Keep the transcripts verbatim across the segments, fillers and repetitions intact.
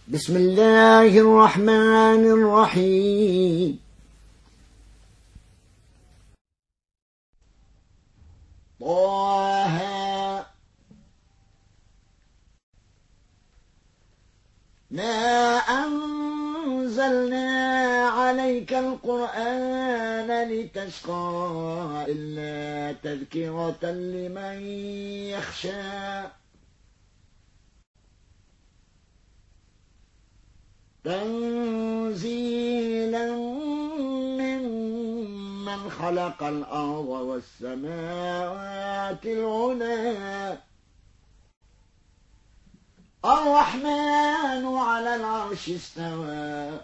بسم الله الرحمن الرحيم. طه ما أنزلنا عليك القرآن لتشقى إلا تذكرة لمن يخشى تنزيلا ممن خلق الأرض والسماوات العلى الرحمن على العرش استوى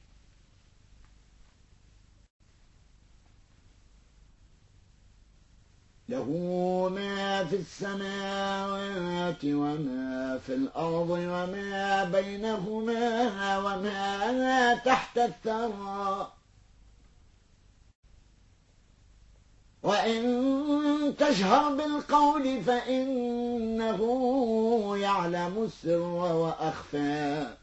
له ما في السماوات وما في الأرض وما بينهما وما تحت الثرى وإن تجهر بالقول فإنه يعلم السر وأخفى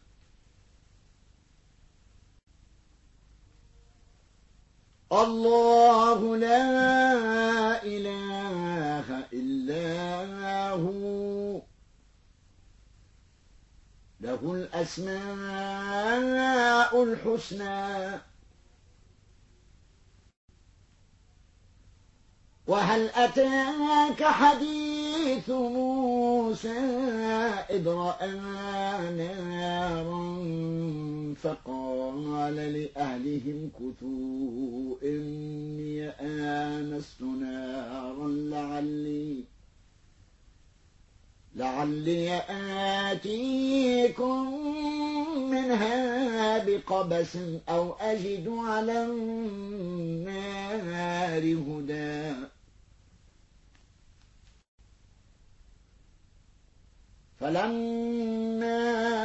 الله لا إله إلا هو له الأسماء الحسنى وهل أتاك حديث موسى إذ رأى نارا فقال لأهلهم كثوا إني آنست نارا لعلي لعلي آتيكم منها بقبس أو أجد على النار هدى فلما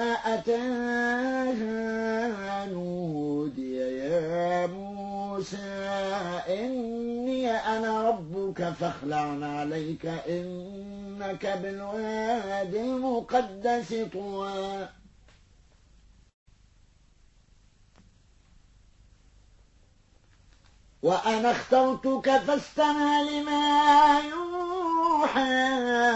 أتاها نودي يا موسى إني أنا ربك فاخلع عليك إنك بالوادي المقدس طوى وأنا اخترتك فاستمع لما يوحى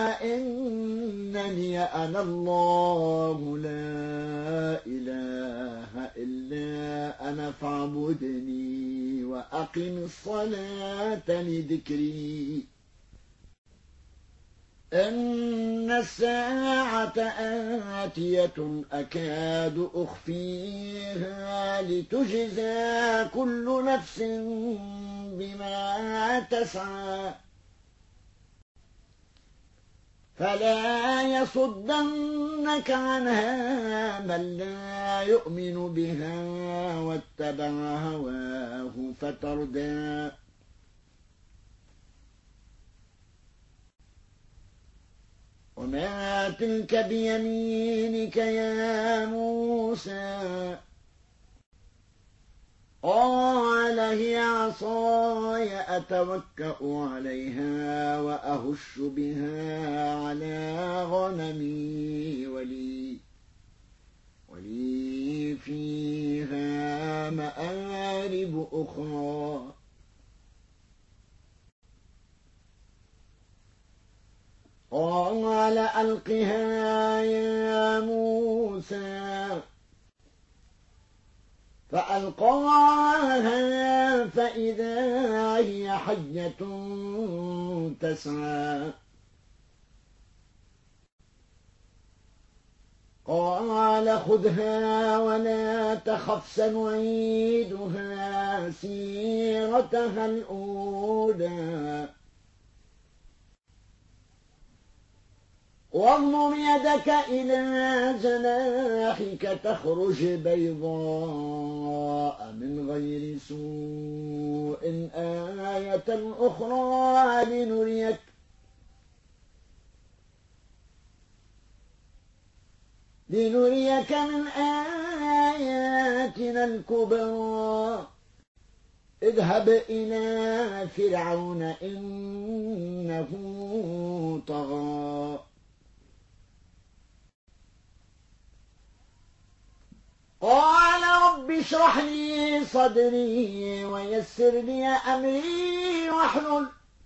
إنني أنا الله لا إله إلا أنا فاعبدني وأقم الصلاة لذكري إن الساعة آتية أكاد أخفيها لتجزى كل نفس بما تسعى فلا يصدنك عنها من لا يؤمن بها واتبع هواه فتردى وما تلك بيمينك يا موسى قال هي عصاي أتوكأ عليها وأهش بها على غنمي ولي ولي فيها مآرب أخرى قال ألقها يا موسى فألقاها فإذا هي حية تسعى قال خذها ولا تخف سنعيدها سيرتها الأولى واضمم يدك إلى جناحك تخرج بيضاء من غير سوء آية أخرى لنريك لنريك من آياتنا الكبرى اذهب إلى فرعون إنه طغى اشرح لي صدري ويسر لي أمري واحلل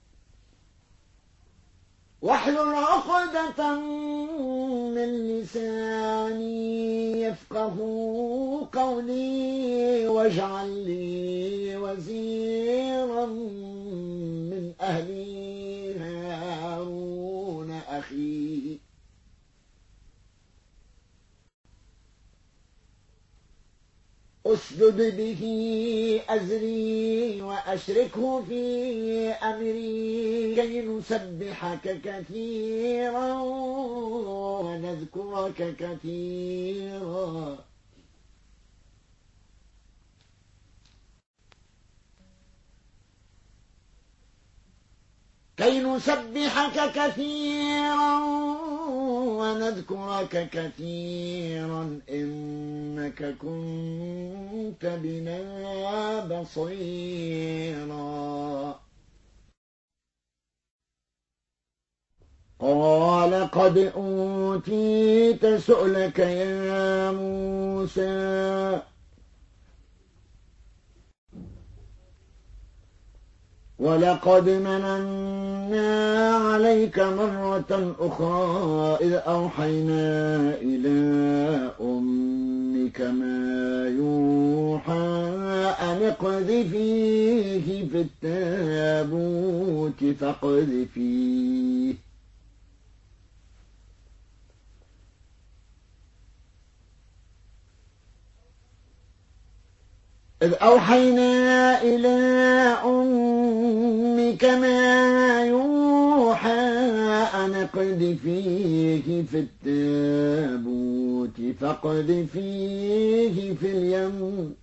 واحلل عقدة من لساني يفقه قولي واجعل لي وزيرا من أهلي هارون أخي أشدد به أزري وأشركه في أمري كي نسبحك كثيرا ونذكرك كثيرا كي نسبحك كثيرا ونذكرك كثيرا إنك كنت بنا بصيرا قال قد أوتيت سؤلك يا موسى ولقد مننا عليك مرة أخرى إذ أوحينا إلى أمك ما يوحى أن اقذفيه في التابوت فاقذفيه إذ أوحينا إلى أمك ما يوحى أن اقذفيه في التابوت فاقذفيه في اليم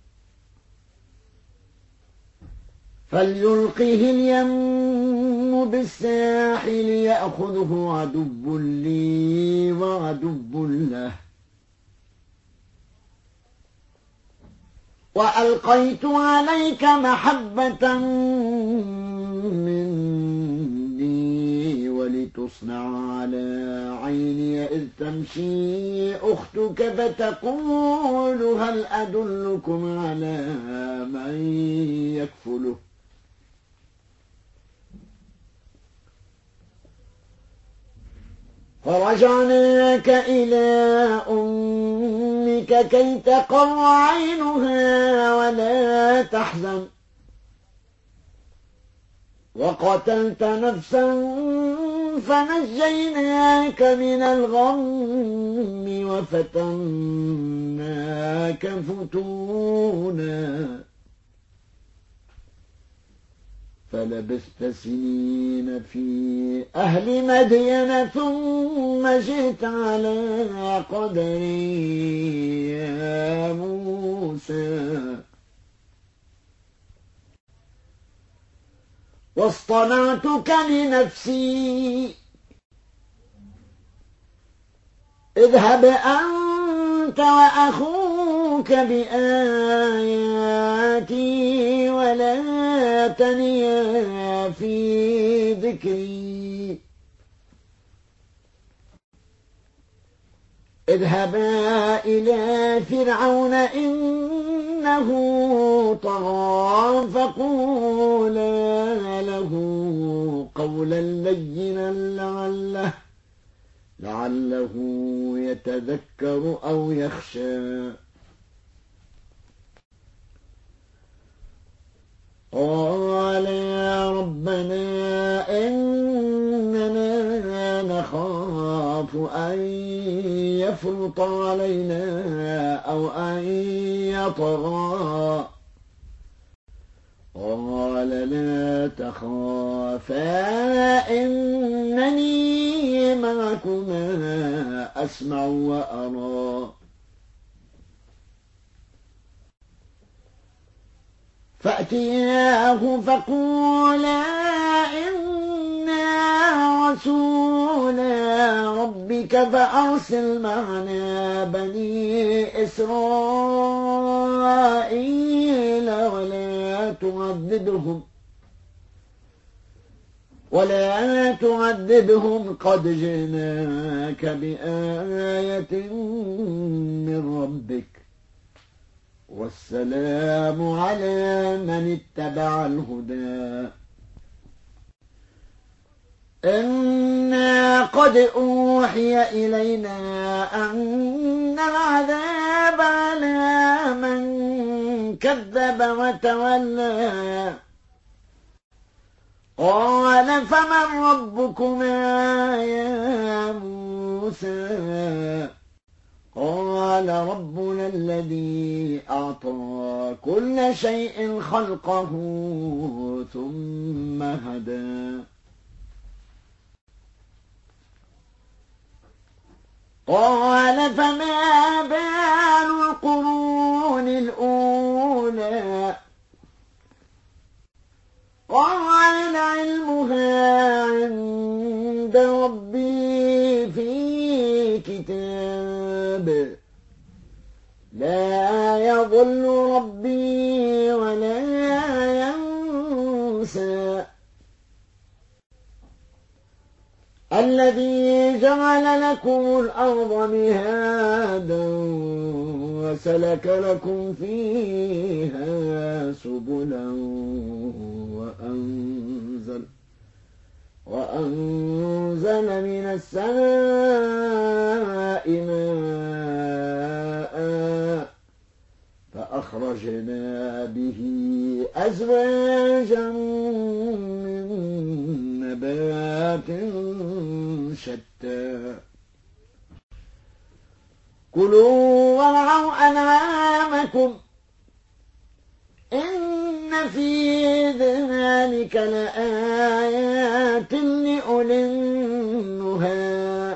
فليلقه اليم بالساحل يأخذه عدو لي وعدو له وألقيت عليك محبة مني ولتصنع على عيني إذ تمشي أختك فتقول هل أدلكم على من يكفله فرجعناك إلى أمك كي تقر عينها ولا تحزن وقتلت نفسا فنجيناك من الغم وفتناك فتونا فلبثت سنين في أهل مدين ثم جئت على قدري يا موسى واصطنعتك لنفسي اذهب أنت وأخوك بآياتي ولا تنيا في ذكري اذهبا إلى فرعون إنه طغى فقولا له قولا لينا لعله لعله يتذكر أو يخشى قال يا ربنا إننا نخاف أن يفرط علينا أو أن يطغى قال لا تخافا إنني معكما أسمع وأرى فأتياه فقولا إنا رسولا ربك فأرسل معنا بني إسرائيل ولا تعذبهم ولا تعذبهم قد جئناك بآية من ربك والسلام على من اتبع الهدى. إنا قد أوحي إلينا أن العذاب على من كذب وتولى. قال فمن ربكما يا موسى؟ قال ربنا الذي أعطى كل شيء خلقه ثم هدى. قال فما بال القرون الأولى؟ قال علمها عند ربي في كتاب لا يضل ربي ولا ينسى. الذي جعل لكم الأرض مهادا وسلك لكم فيها سبلا وأنزل, وأنزل من السماء ماء فأخرجنا به أزواجا من نبات شتى. كلوا وارعوا أنعامكم إن في ذلك لآيات لأولي النهى.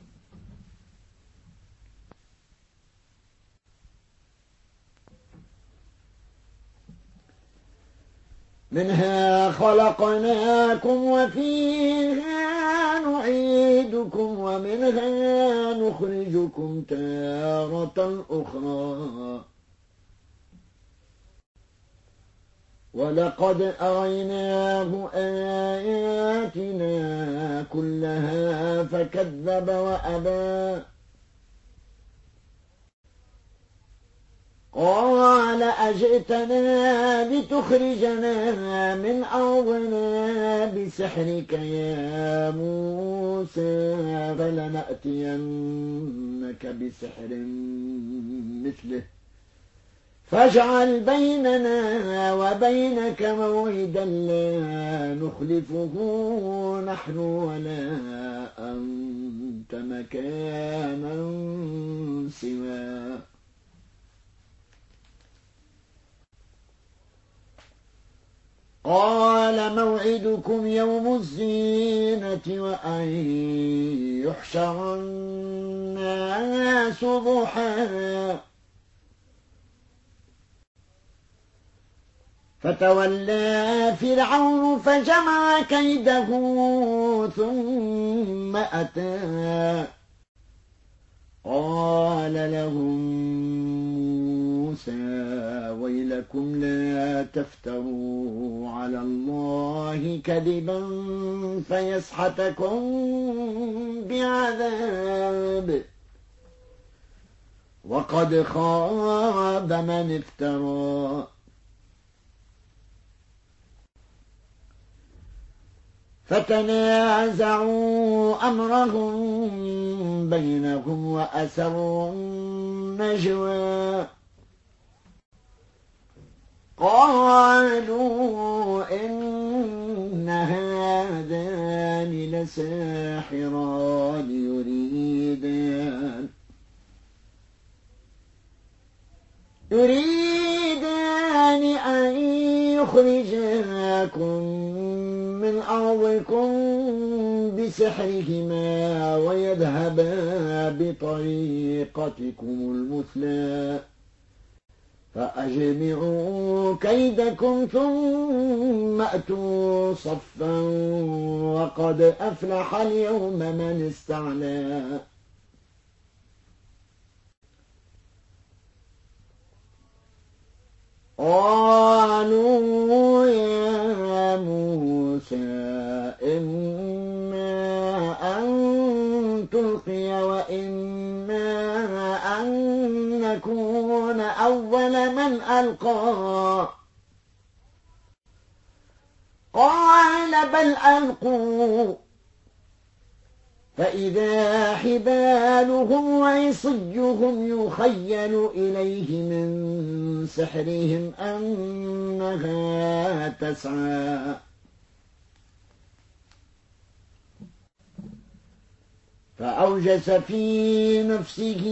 منها خلقناكم وفيها نعيدكم ومنها نخرجكم تارة أخرى. ولقد أريناه آياتنا كلها فكذب وأبى. قال أجئتنا لتخرجنا من أرضنا بسحرك يا موسى فلنأتينك بسحر مثله فاجعل بيننا وبينك موعدا لا نخلفه نحن ولا أنت مكانا سوى. قال موعدكم يوم الزينة وأن يحشر الناس ضحى. فتولى فرعون فجمع كيده ثم أتى. قال لهم موسى ويلكم لا تفتروا على الله كذبا فيسحتكم بعذاب وقد خاب من افترى. فتنازعوا أمرهم بينهم وأسروا النجوى. قالوا إن هذان لساحران يريدان يريدان أن يخرجاكم من أرضكم بسحرهما ويذهبا بطريقتكم المثلى فأجمعوا كيدكم ثم أتوا صفا وقد أفلح اليوم من استعلى. قالوا يا موسى إما أن تلقي وإما أن نكون أول من ألقى قال بل ألقوا فإذا حبالهم وعصيهم يخيل إليه من سحرهم أنها تسعى فأوجس في نفسه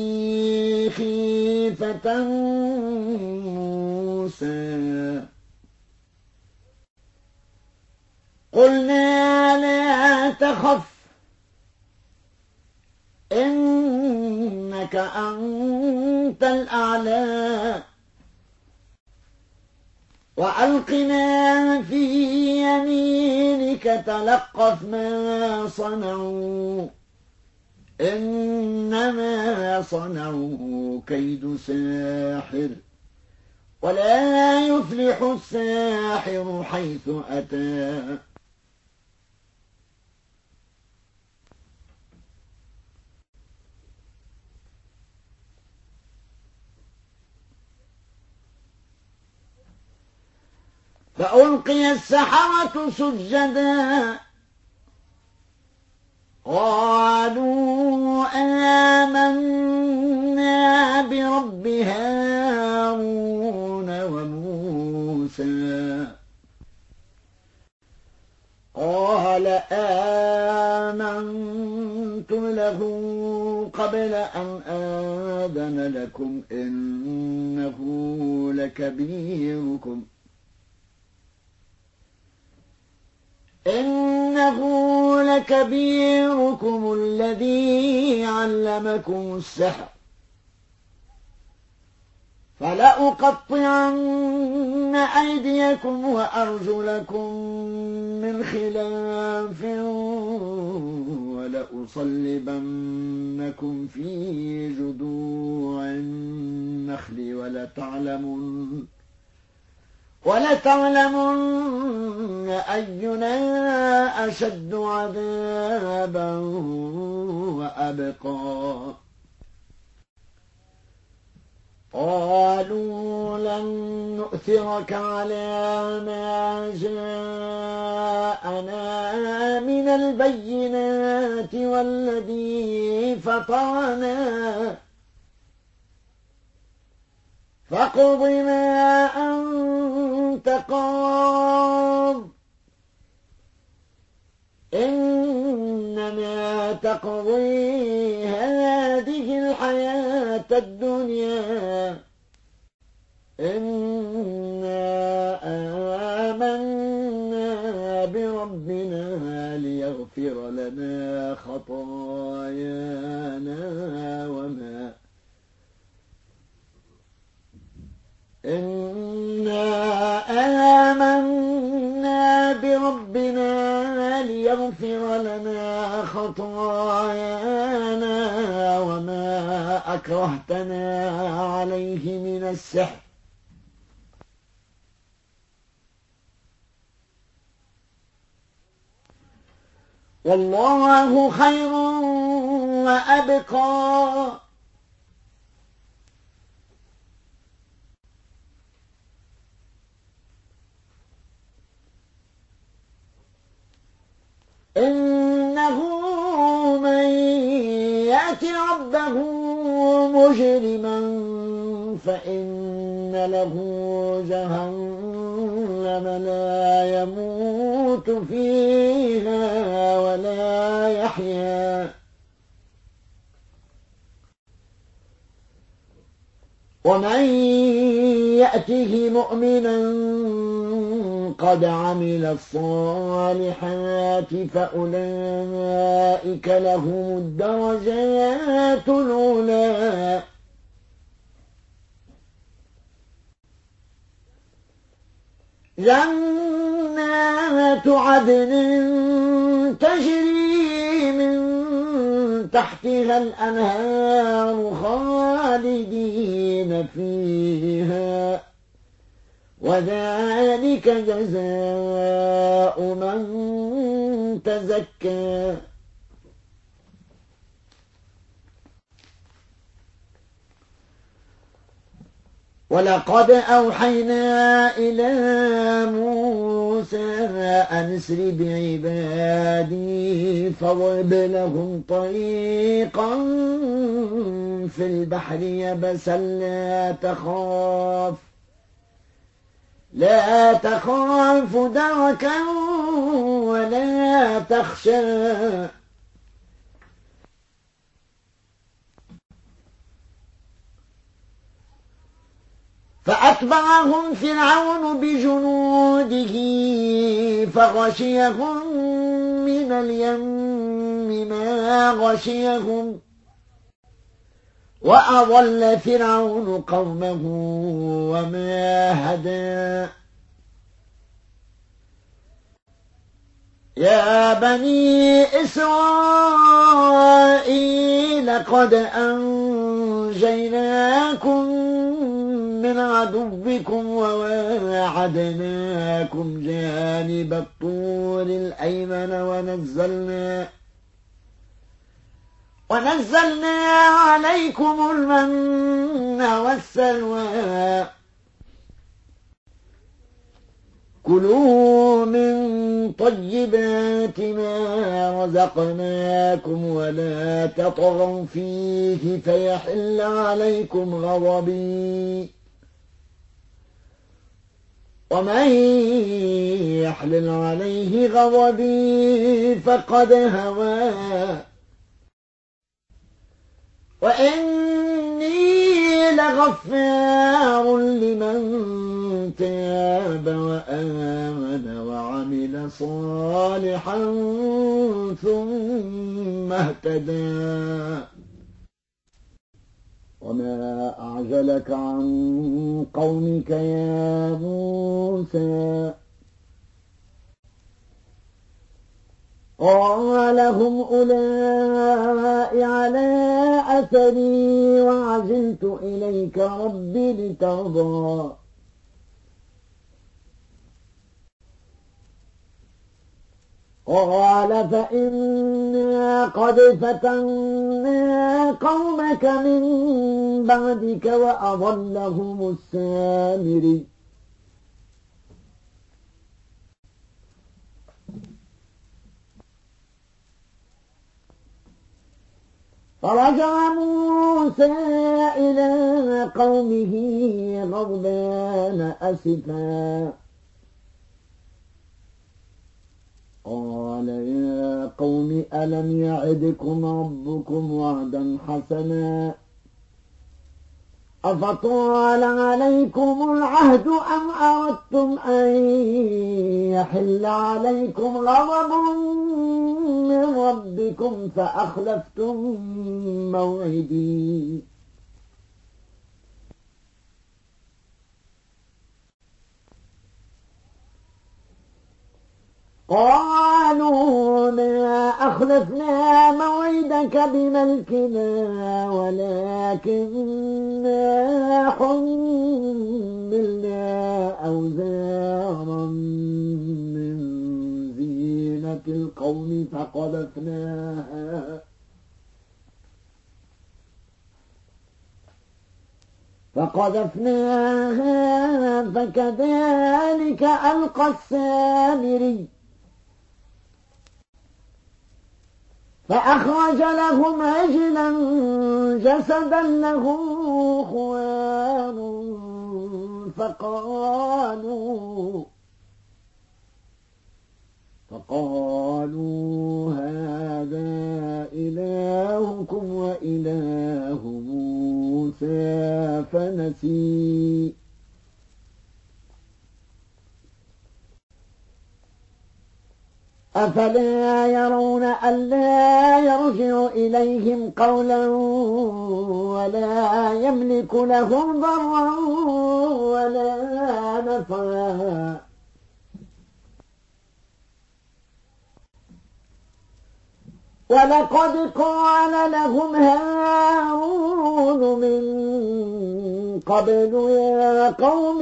خيفة موسى قلنا لا تخف إنك أنت الأعلى وألقنا في يمينك تلقف ما صنعوا إنما صنعوا كيد ساحر ولا يفلح الساحر حيث أتى فألقي السحرة سجدا قالوا آمنا برب هارون وموسى قال آمنت له قبل أن آذن لكم إنه لكبيركم إنه لكبيركم الذي علمكم السحر فلأقطعن أيديكم وأرجلكم من خلاف ولأصلبنكم في جذوع النخل ولتعلمن ولتعلمن أينا أشد عذابا وأبقى قالوا لن نؤثرك على ما جاءنا من البينات والذي فطرنا فاقض ما أنت قاض إنما تقضي هذه الحياة الدنيا إنا آمنا بربنا ليغفر لنا خطايانا وما إنا آمنا بربنا ليغفر لنا خطايانا وما أكرهتنا عليه من السحر والله خير وأبقى إنه من يأت ربه مجرما فإن له جهنم لا يموت فيها ولا يحيا ومن يأته مؤمنا قد عمل الصالحات فأولئك لهم الدرجات العلى جنات عدن تجري من تحتها الأنهار خالدين فيها وذلك جزاء من تزكى ولقد أوحينا إلى موسى أن اسر بعبادي فاضرب لهم طريقا في البحر يبسا لا تخاف لا تخاف دركا ولا تخشى فأتبعهم فرعون بجنوده فغشيهم من اليم ما غشيهم وأضل فرعون قومه وما هدى يا بني إسرائيل قد أنجيناكم من عدوكم وواعدناكم جانب الطور الأيمن ونزلنا ونزلنا عليكم المن والسلوى كلوا من طيبات ما رزقناكم ولا تطغوا فيه فيحل عليكم غضبي ومن يحلل عليه غضبي فقد هوى وإني لغفار لمن تاب وآمن وعمل صالحا ثم اهتدى وما أعجلك عن قومك يا موسى قال هم أولئك على أثري وعجلت إليك رب لترضى قال فإنا قد فتنا قومك من بعدك وأضلهم السامري فرجع موسى إلى قومه غضبان أسفا قال يا قوم ألم يعدكم ربكم وعدا حسنا أفطال عليكم العهد أم أردتم أن يحل عليكم غضب من ربكم فأخلفتم موعدي قالوا ما أخلفنا موعدك بملكنا ولكننا حملنا أوزارا من زينة القوم فقذفناها فقذفناها فكذلك ألقى السامري فأخرج لهم عجلا جسدا له خوار فقالوا فقالوا هذا إلهكم وإله موسى فنسي أفلا يرون ألا يرجع إليهم قولا ولا يملك لهم ضرا ولا نفعا ولقد قال لهم هارون من قبل يا قوم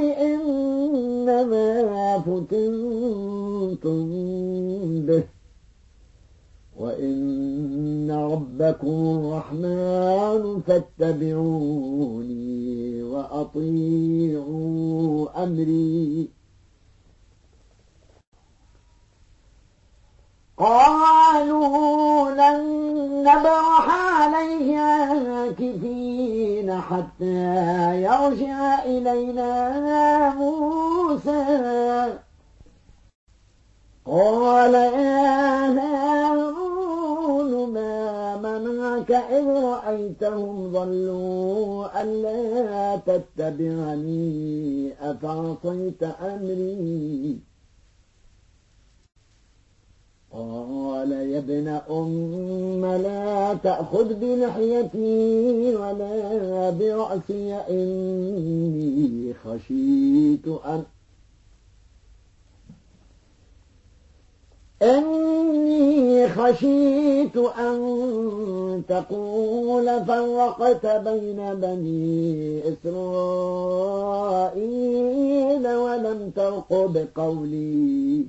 إنما فتنتم به وإن ربكم الرحمن فاتبعوني وأطيعوا أمري. قالوا لن نبرح عليه عاكفين حتى يرجع إلينا موسى. قال يا هارون ما منعك إذ رأيتهم ضلوا ألا تتبعني أفعصيت أمري. قال يا ابن أم لا تأخذ بلحيتي ولا برأسي إني خشيت أن إني خشيت أن تقول فرقت بين بني إسرائيل ولم ترقب قولي.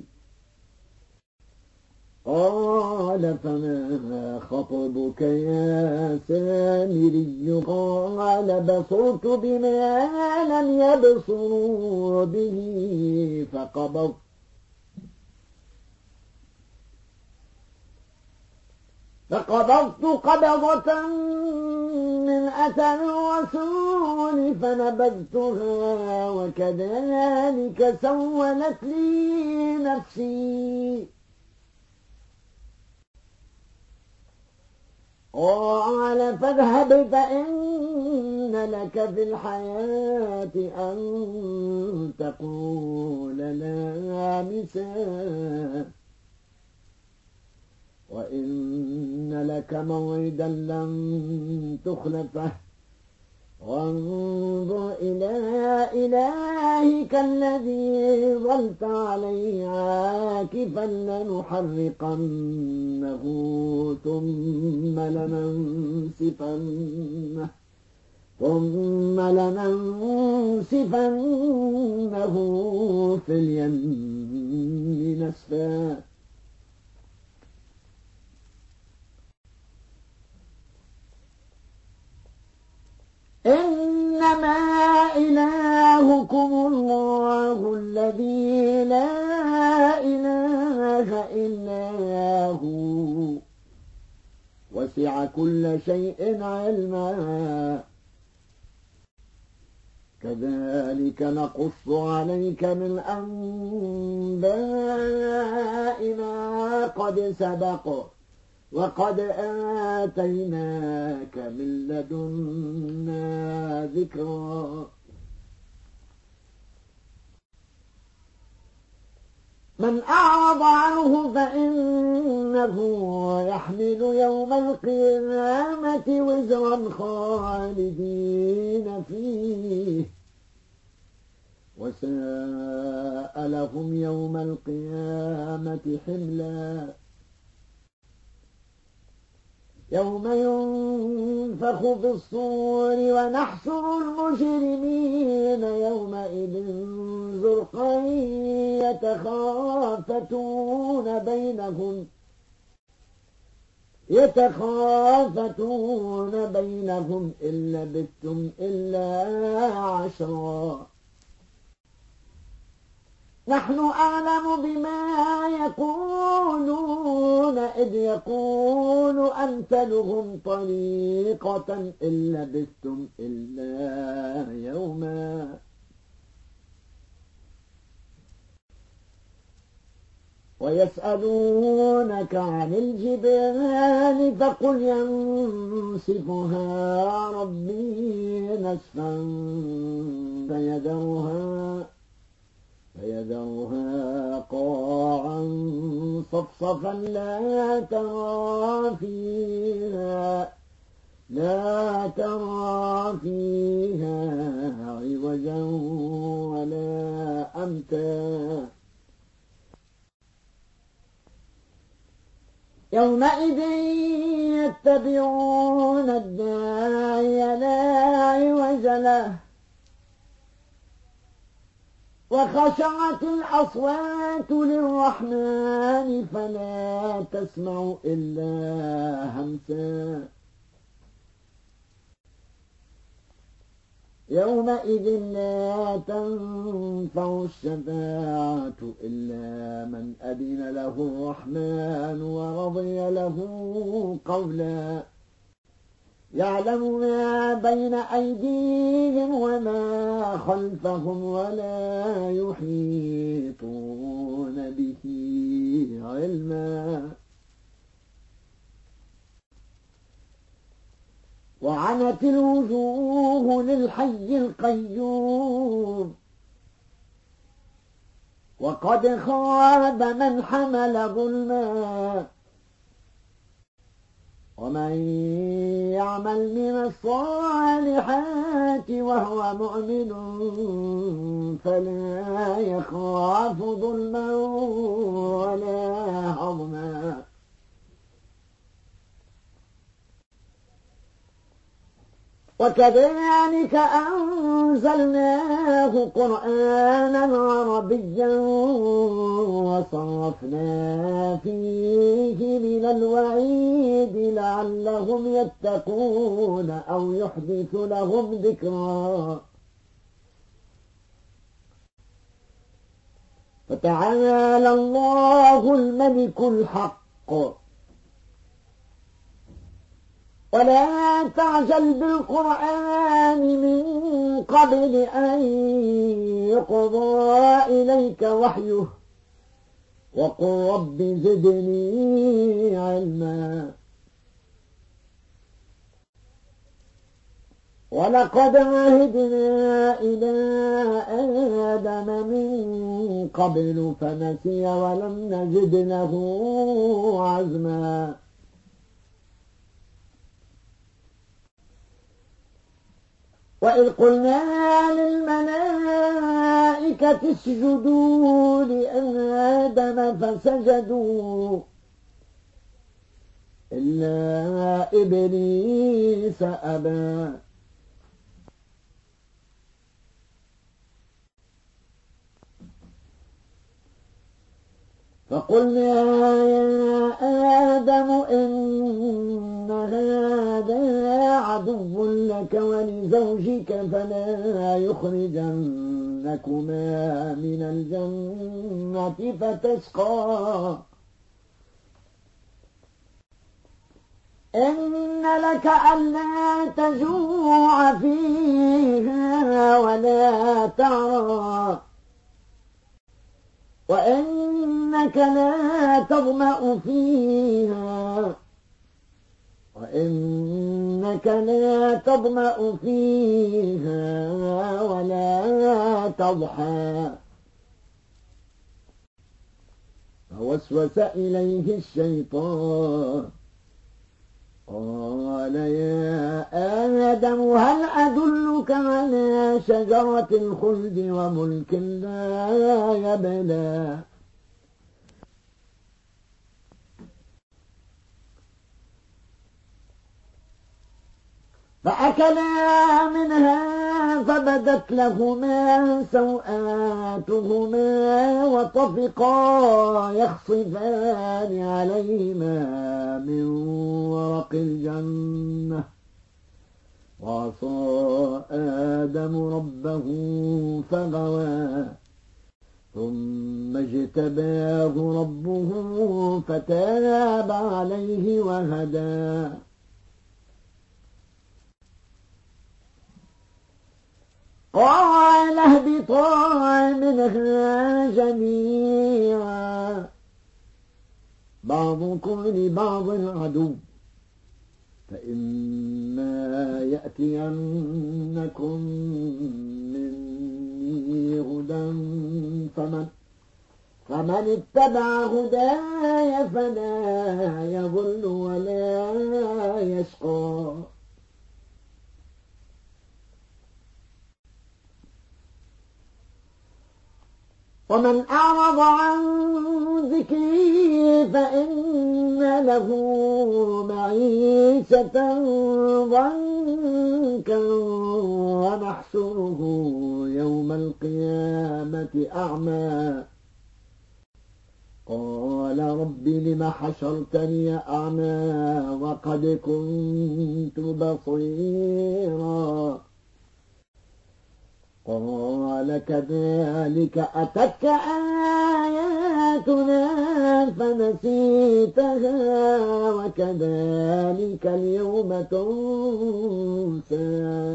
قال فما خطبك يا سامري؟ قال بصرت بما لم يبصروا به فقبضت فقبضت قبضة من أثر الرسول فنبذتها وكذلك سولت لي نفسي. قال فاذهب فإن لك في الحياة أن تقول لا مساس وإن لك موعدا لن تخلفه وانظر إلى إلهك الذي ظلت عليه عاكفا لنحرقنه ثم لننسفنه ثم لننسفنه في اليم نسفا. إنما إلهكم الله الذي لا إله إلا هو وسع كل شيء علما. كذلك نقص عليك من أنباء ما قد سبق وقد آتيناك من لدنا ذكرا. من أعرض عنه فإنه يحمل يوم القيامة وزرا خالدين فيه وساء لهم يوم القيامة حملا. يوم ينفخ في الصور ونحشر المجرمين يومئذ زرقا يتخافتون بينهم يتخافتون بينهم إن لبثتم إلا عشرا. نحن أعلم بما يقولون إذ يقول أمثلهم طريقة إن لبثتم إلا يوما. ويسألونك عن الجبال فقل ينسفها ربي نسفا فيذرها فيذرها قاعا صفصفا لا ترى فيها لا ترى فيها عوجا ولا أمتا. يومئذ يتبعون الداعي لا عوج له وخشعت الأصوات للرحمن فلا تسمع إلا همسا يومئذ لا تنفع الشفاعة إلا من أذن له الرحمن ورضي له قولا يعلم ما بين أيديهم وما خلفهم ولا يحيطون به علما وعنت الوجوه للحي القيوم وقد خاب من حمل ظلما ومن يعمل من الصالحات وهو مؤمن فلا يخاف ظلما ولا هضما وكذلك أنزلناه قرآنا عربيا وصرفنا فيه من الوعيد لعلهم يتقون أو يحدث لهم ذكرا فتعالى الله الملك الحق ولا تعجل بالقرآن من قبل أن يقضى إليك وحيه وقل رب زدني علما ولقد عهدنا إلى آدم من قبل فنسي ولم نجد له عزما وإذ قلنا للملائكة اسجدوا لآدم فسجدوا إلا إبليس أبى فقلنا يا آدم إن هذا عدو لك ولزوجك فلا يخرجنكما من الجنة فتشقى إن لك ألا تجوع فيها ولا تعرى وإنك لا تظمأ فيها وإنك لا تظمأ فيها ولا تضحى فوسوس إليه الشيطان قال يا آدم هل أدلك على شجرة الخلد وملك لا يبلى فأكلا منها فبدت لهما سوآتهما وطفقا يخصفان عليهما من ورق الجنة وعصى آدم ربه فغوى ثم اجتباه ربه فتاب عليه وهدى قال اهبطا منها جميعا بعضكم لبعض عدو فإما يأتينكم مني هدى فمن فمن اتبع هداي فلا يضل ولا يشقى ومن أعرض عن ذكري فإن له معيشة ضنكا ونحشره يوم القيامة أعمى قال رب لم حشرتني أعمى وقد كنت بصيرا قال كذلك أتتك آياتنا فنسيتها وكذلك اليوم تنسى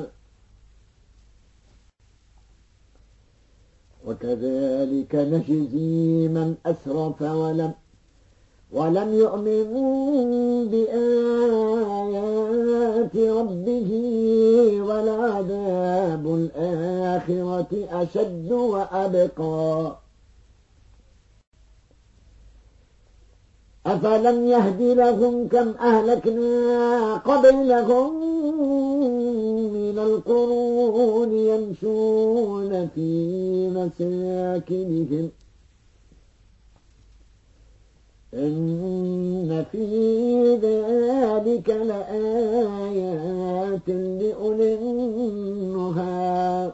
وكذلك نجزي من أسرف ولم ولم يؤمن بآيات ربه ولعذاب الآخرة أشد وأبقى أفلم يهد لهم كم أهلكنا قبلهم من القرون يمشون في مساكنهم إن في ذلك لآيات لأولي النهى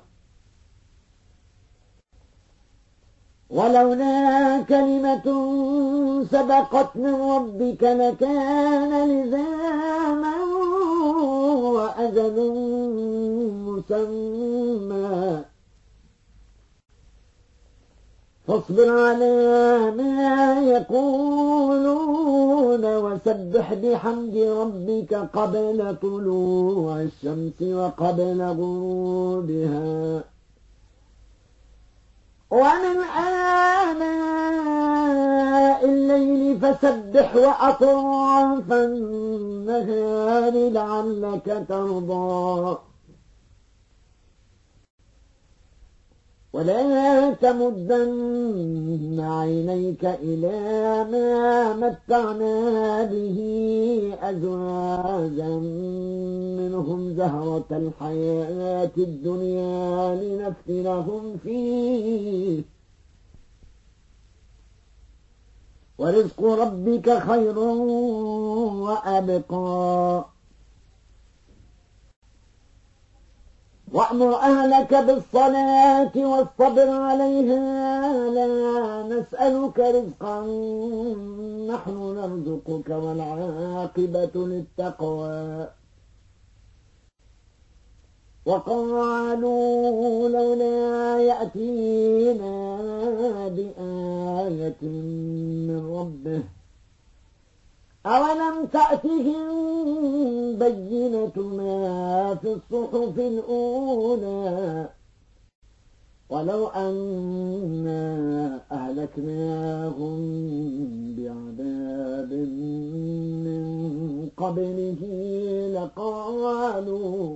ولولا كلمة سبقت من ربك لكان لزاما وأجل مسمى فاصبر على ما يقولون وسبح بحمد ربك قبل طلوع الشمس وقبل غروبها ومن آناء الليل فسبح وأطراف النهار لعلك ترضى ولا تمدن عينيك إلى ما متعنا به أزواجا منهم زهرة الحياة الدنيا لنفتنهم فيه ورزق ربك خير وأبقى وأمر أهلك بالصلاة والصبر عليها لا نسألك رزقا نحن نرزقك والعاقبة للتقوى وقالوا لولا يأتينا بآية من ربه أولم تأتهم بينة ما في الصحف الأولى ولو أنا أهلكناهم بعذاب من قبله لقالوا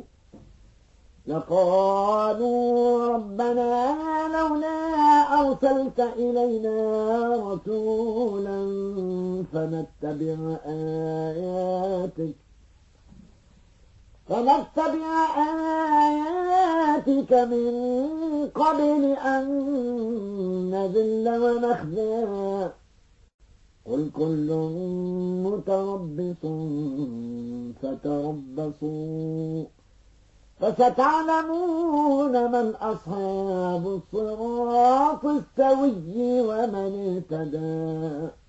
لقالوا ربنا لولا أرسلت إلينا رسولا فنتبع آياتك فنتبع آياتك من قبل أن نذل ونخزى قل كل متربص فتربصوا فستعلمون من أصحاب الصراط السوي ومن اهتدى